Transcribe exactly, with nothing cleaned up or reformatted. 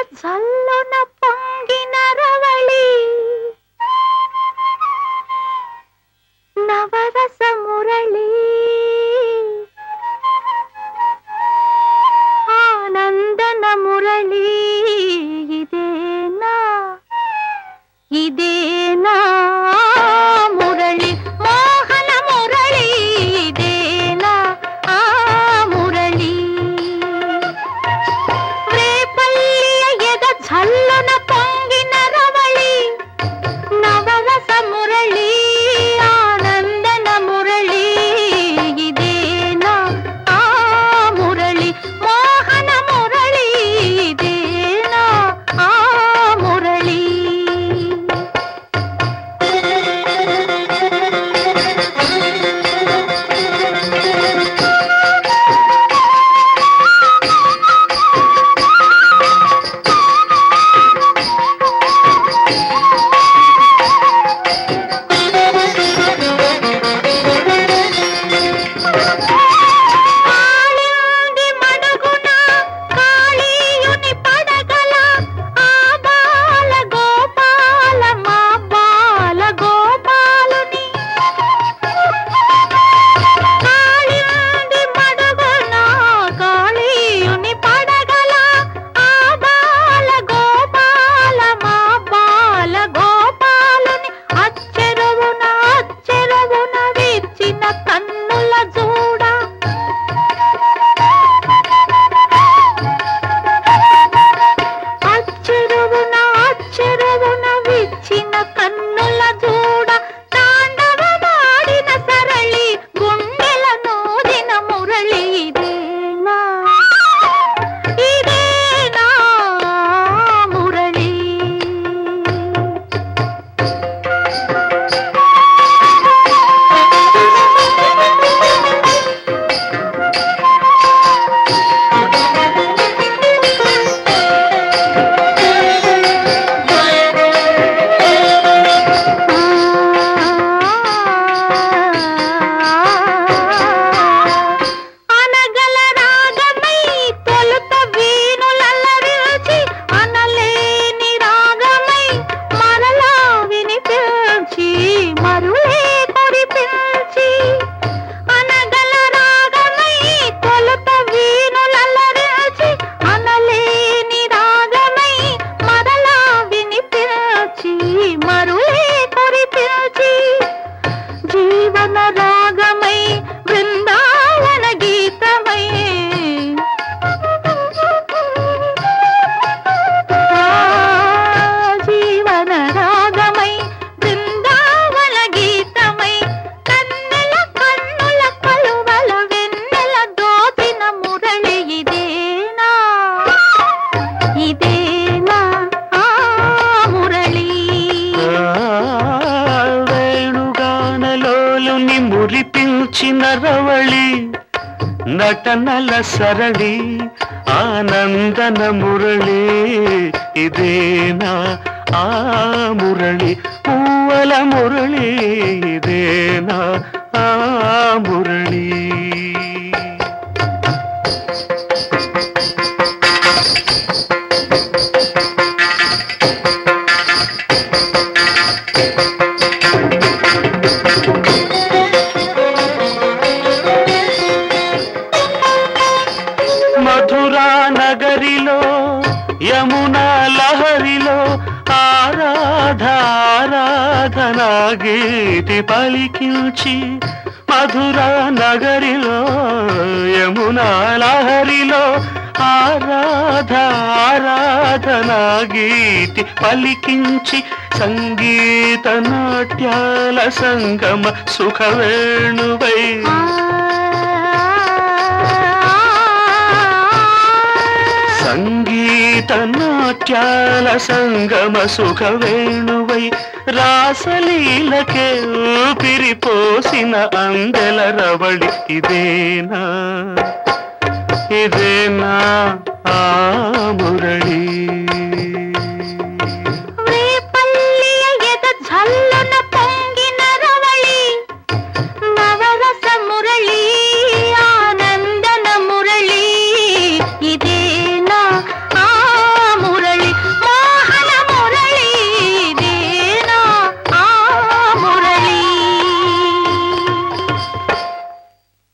చల్లున పొంగిన రవళి నవరస మురళి ఆనందన మురళి ఇదేనా ఇదేనా మురళి మోహన మురళి ఇదేనా ఆ మురళి రేపల్లియ ఎద చల్లున పొంగిన రవళి నవరస మురళి ఆనందన మురళి ఇదేనా ఆ మురళి మోహన మురళి ఇదేనా ఆ మురళి రవళి నటనల సరళి ఆనందన మురళి ఇదేనా ఆ మురళి పూవల మురళి ఇదేనా ఆ మురళి మధురా నగరిలో యమునా లహరిలో ఆరాధ ఆరాధనా గీతి పలికించి మధురా నగరిలో యమునా లహరిలో ఆరాధ ఆరాధనా గీతి పలికించి సంగీత నాట్యాల సంగమ సుఖవేణువై సంగీత నాట్యాల సంగమ సుఖవేణువై రాసలీలకే ఊపిరిపోసిన అందెల రవళి ఇదేనా ఇదేనా ఆ మురళి